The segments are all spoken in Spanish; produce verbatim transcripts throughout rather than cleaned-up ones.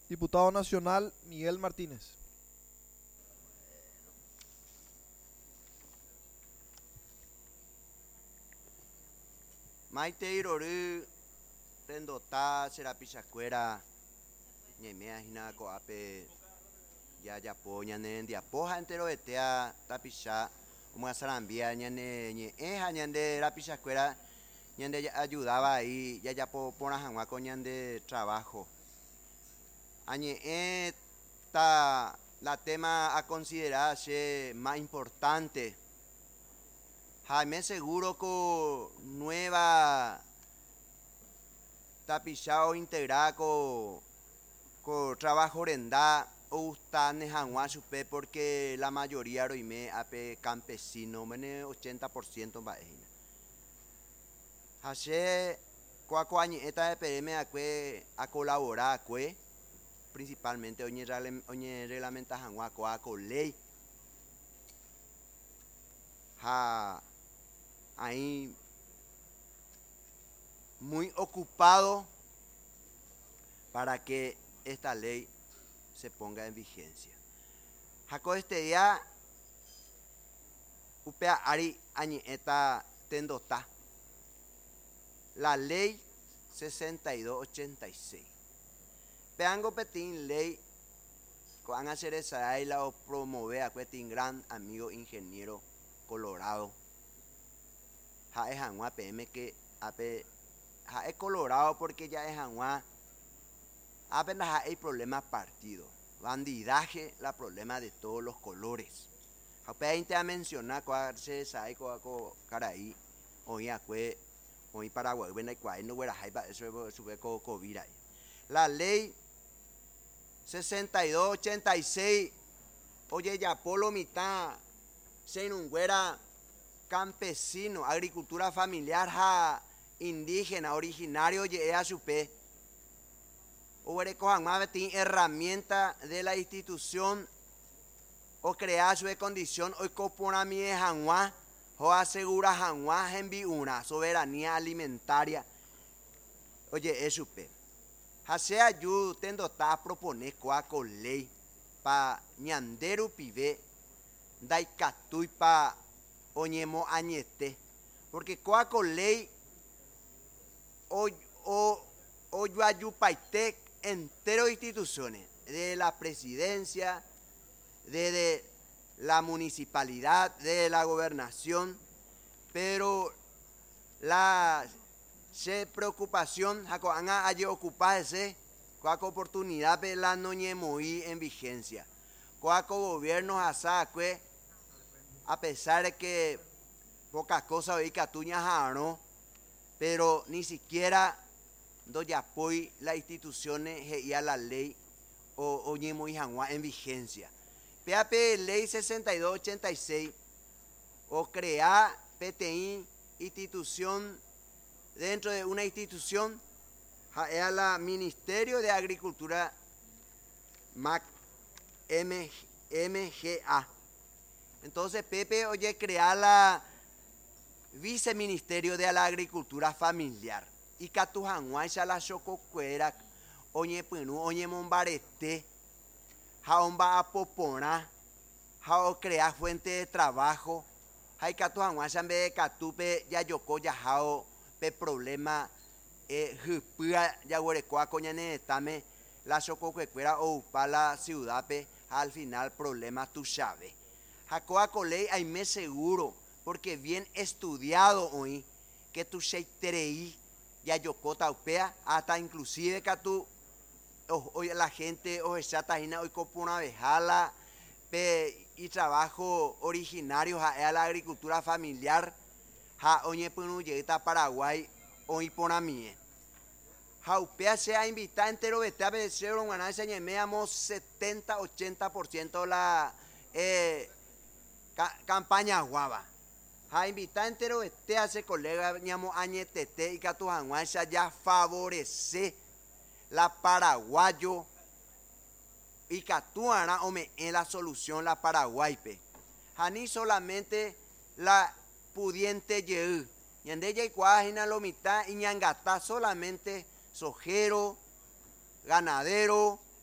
Diputado Nacional Miguel Martínez. Maite iroru tendota serapichacuera ñemea hina coape ya ya po ñane ndia poja entero etea tapicha uma sarambia ñane ñe eja ñande rapichacuera ñande ya ayudaba ahí ya ya po pona janwa con ñande trabajo añe e ta la tema a considerar che más importante. Jaime seguro con nueva tapichao integrada con, con trabajo renda o ustane janwa supe porque la mayoría roime ape campesino mene ochenta por ciento baejina. Hace cuaco año esta de pereme acue a colaborar acue principalmente oñe oñe reglamenta janwa coaco ley. Ja ahí muy ocupado para que esta ley se ponga en vigencia. Jaco este día upea ari añi eta tendota la ley sesenta y dos ochenta y seis. Peango petín ley van a hacer esa y la promover a cuetín gran amigo ingeniero Colorado. Ja es janwa P M que ape ja es Colorado porque ya es janwa apenas ja hay problemas partido bandidaje la problema de todos los colores ape te a mencionar cuál se sabe cuál caray hoy acue hoy Paraguay ven ahí cuál no hubiera hype eso sube con COVID la ley sesenta y dos ochenta y seis oye ya polo mitad se nunguera campesino, agricultura familiar, ja, indígena, originario, ye a su pe. O herramienta de la institución o crear su condición o copona mi janwa o asegura janwa en una soberanía alimentaria. Oye, es su pe. Hase ayuda tendo ta proponer coaco ley pa ñanderu pibe daikatui pa oñemo añete porque coaco ley o o o yuayupaitec entero instituciones de la presidencia de, de la municipalidad de la gobernación pero la se preocupación jaco anga aye ocuparse coaco oportunidad de la noñemo y en vigencia coaco gobierno asacue a pesar de que pocas cosas hoy catuñas no, pero ni siquiera doy apoyo las instituciones y a la ley o oñemo y en vigencia. P A P ley sesenta y dos ochenta y seis o crear P T I institución dentro de una institución es la Ministerio de Agricultura M G A. Entonces Pepe oye crear la viceministerio de la agricultura familiar y catujanguay ya la chococuera oye penu oye mombarete jaomba apopona jao crear fuente de trabajo hay catujanguay ya de catupe ya yoko ya jao pe problema eh jupua ya huerecoa coñane tame la chococuera o para la ciudad pe al final problema tu sabe. Jacoa Coley hay me seguro, porque bien estudiado hoy, que tu sheiterei ya yocota upea, hasta inclusive que tu hoy la gente o esa hina hoy copo una vejala y trabajo originario a la agricultura familiar, ja oye punu llegita Paraguay hoy pona mie. Ja upea se ha invitado entero vete a ver si un ganar señemeamos setenta ochenta por ciento la eh, Ca campaña guava. Ha invitado entero este hace colega ñamo añetete y catujanguancha ya favorece la paraguayo y catuana ome en la solución la paraguaype. Hani solamente la pudiente ye. Yande ya cuajina lo mitad y ñangata solamente sojero, ganadero,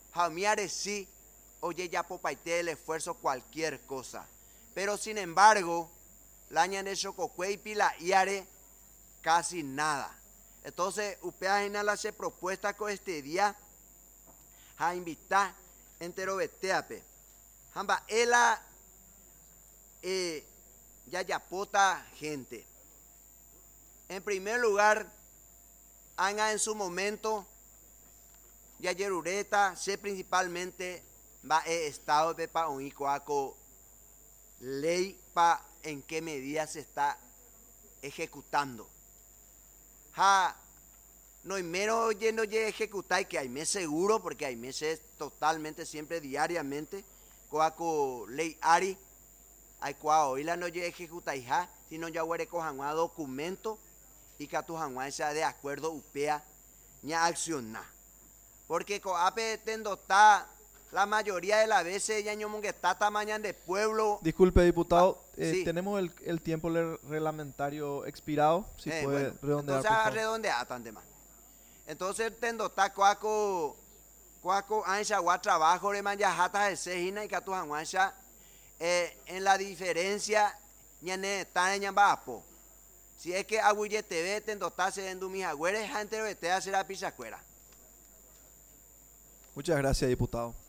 Jaumiare sí, oye ya popaite el esfuerzo cualquier cosa. Pero sin embargo, la ñane chococue y pila iare casi nada. Entonces, upea en la se propuesta con este día a invitar entero beteape. Hamba, ela eh, ya yapota gente. En primer lugar, Anga en su momento, ya yerureta, sé principalmente va el estado de pa un icoaco ley pa en qué medida se está ejecutando. Ja, no hay menos yendo a ejecutar, que hay meses seguro, porque hay meses totalmente, siempre diariamente, coaco ley ari, hay coa hoy la no llega a ejecutar, ja, sino ya huere cojan un documento y que tu janguán sea de acuerdo upea ni accionar. Porque coape tendo está la mayoría de las veces ya ñomon que está tamaño de pueblo. Disculpe, diputado, Ah, eh, sí. tenemos el, el tiempo le- reglamentario expirado. Si Eh, puede bueno, redondear, entonces por a favor. redondear tan más. Entonces tendo está coaco coaco ancha gua trabajo de manjata de sejina y que tu janguancha eh, en la diferencia ñane está en ñambapo. Si es que aguille te ve tendo está se en mis agüeres gente de te hacer la pisacuera. Muchas gracias, diputado.